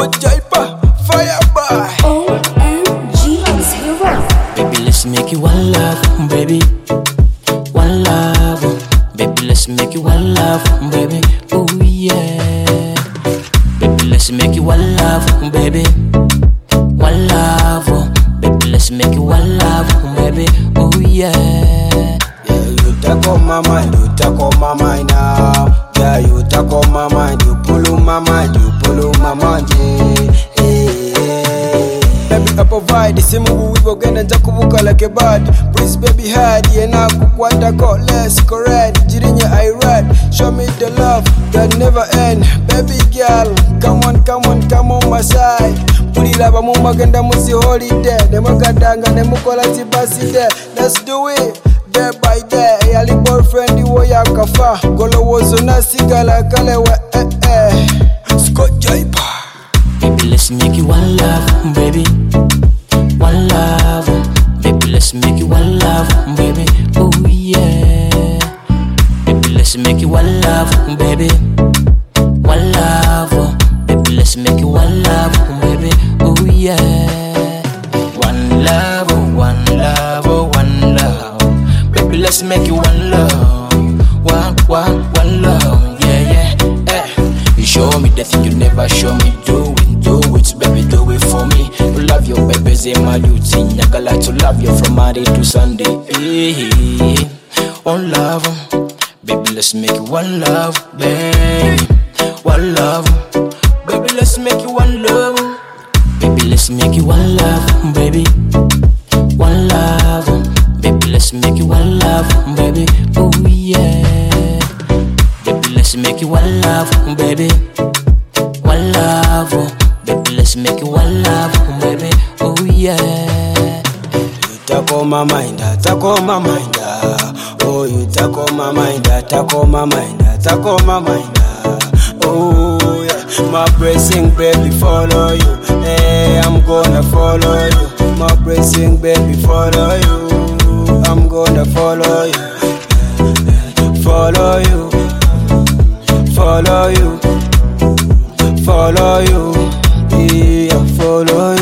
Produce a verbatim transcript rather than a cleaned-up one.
Scott Jaipa, fire by O M G Zero. Baby, let's make it one love, baby. One love, baby, let's make it one love, baby. Oh yeah. Baby, let's make it one love, baby. One love, baby, let's make it one love, baby. Oh yeah. Yeah, you take on my mind, you take on my mind now. Yeah, you take on my mind, you pull on my mind, you pull on my mind, yeah. Hey, hey. Baby, I provide the same we go get and jakubuka like a bird. Please, baby, hide, yeah, now kukwata call less correct. Jirinya I read, show me the love that never end. Baby girl, come on, come on, come on my side. Pulila bamumagenda muzi holiday, nemugadanga nemukola tibaside. Let's do it. Day by day, yali boyfriend iwo yakafa. Golowozo nasigala kalewa eh eh. Scott Jaipa. Baby, let's make it one love, baby. One love, baby, let's make it one love, baby. Oh yeah. Baby, let's make it one love, baby. One love, baby, let's make it one love, baby. Oh yeah. One love, one love, one love. Baby, let's make it one love. One, one, one love. Yeah, yeah, eh. You show me the thing you never show me. Do it, do it, baby, do it for me. You love your babies in my duty. I like to love you from Monday to Sunday. Hey, one love, baby, let's make it one love, baby. One love, baby, let's make it one love. Baby, let's make it one love, baby. One love, baby, let's make it one love, baby. Oh yeah. Baby, let's make it one love, baby. One love, baby, let's make it one love, baby. Oh yeah. You take on my mind, I take on my mind. Oh, you take on my mind, I take on my mind, I take on my mind. Oh yeah, my blessing, baby, follow you. Hey, I'm gonna follow you. My blessing, baby, follow you. I'm gonna follow you. Follow you. Follow you. Follow you. Yeah, follow you.